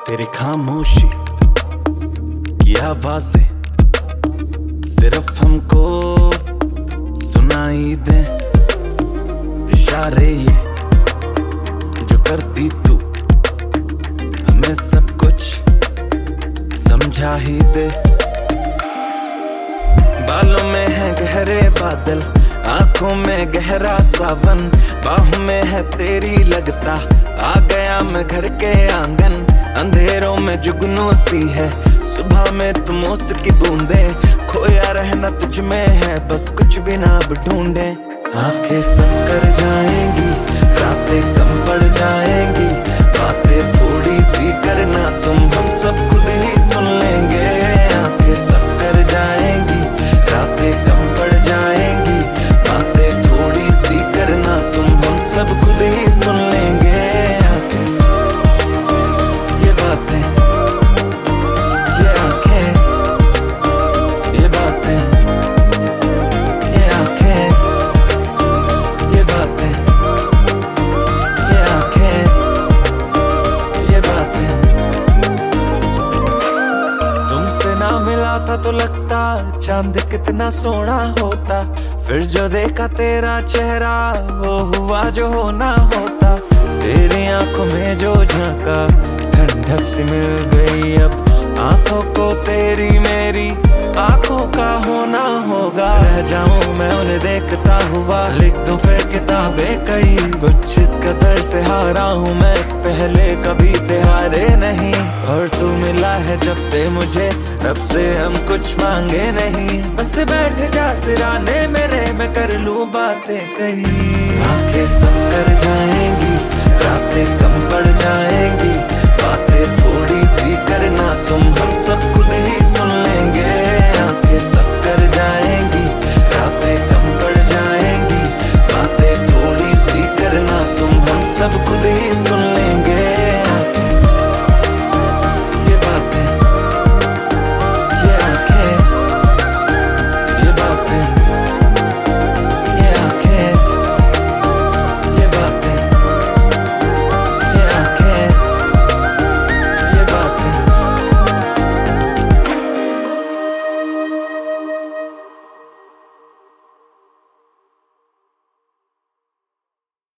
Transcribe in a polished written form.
तेरी खामोशी की आवाजें सिर्फ हमको सुनाई दे। इशारे ये जो करती तू हमें सब कुछ समझा ही दे। बालों में है गहरे बादल, आंखों में गहरा सावन, बाहों में है तेरी लगता आ गया मैं घर के आंगन। अंधेरों में जुगनू सी है, सुबह में तुम उसकी बूंदे, खोया रहना तुझ में है बस कुछ भी ना अब ढूंढे। आंखें सब कर जाएंगी, रातें कम पड़ जाएंगी, बातें थोड़ी सी करना तुम हम सब खुद ही सुन लेंगे। आंखें सब कर जाएंगी, रातें कम पड़ जाएंगी, बातें थोड़ी सी करना तुम हम सब खुद ही सुन लेंगे। आंखें ये बातें, ये आंखें ये बातें, ये आंखें ये बातें, ये आंखें ये बातें। तुमसे ना मिला था तो लगता चांद कितना सोना होता, फिर जो देखा तेरा चेहरा वो हुआ जो होना होता। तेरी आंखों में जो झांका ठंडक सी मिल गई, अब आंखों को तेरी मेरी आंखों का होना होगा। रह जाऊं मैं उन्हें देखता हुआ, लिख दूं फिर किताबें कई, कुछ इस कदर से हारा हूं मैं पहले कभी थे हारे नहीं। और तू मिला है जब से मुझे, रब से हम कुछ मांगे नहीं, बस बैठ जा सिराने मेरे मैं कर लूं बातें कई। आंखें सब कर जाए